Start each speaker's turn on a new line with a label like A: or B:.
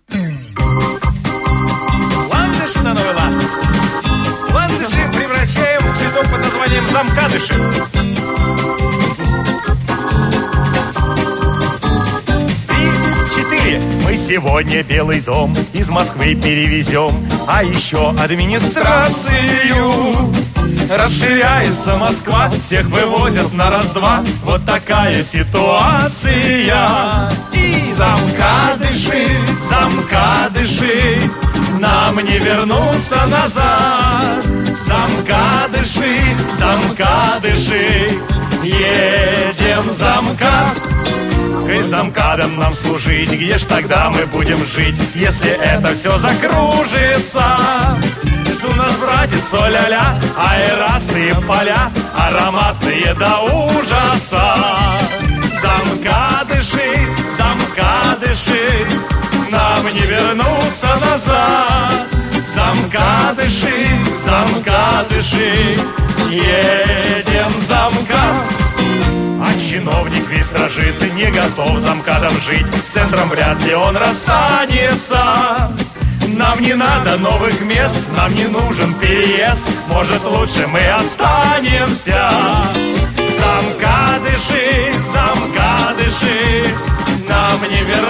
A: Ландыши на новый лад. Ландыши превращаем в цветок под названием замкадыши. 3, 4. Мы сегодня Белый дом из Москвы перевезем, а еще администрацию. Расширяется Москва, всех вывозят на раз-два. Вот такая ситуация. И замкадыши, замкадыши, нам не вернуться назад. Замкадыши, замкадыши, едем за МКАД. И замкадом нам служить, где ж тогда мы будем жить, если это все закружится? Жду нас, братец, о-ля-ля, аэрации поля, ароматные до ужаса. Замкадыши, замкадыши, нам не вернуться назад. Замкадыши, замкадыши, едем за МКАД. А чиновник весь дрожит и не готов замкадом жить. С центром вряд ли он расстанется. Нам не надо новых мест, нам не нужен переезд. Может, лучше мы останемся. Замкадыши, замкадыши, нам не вернуться.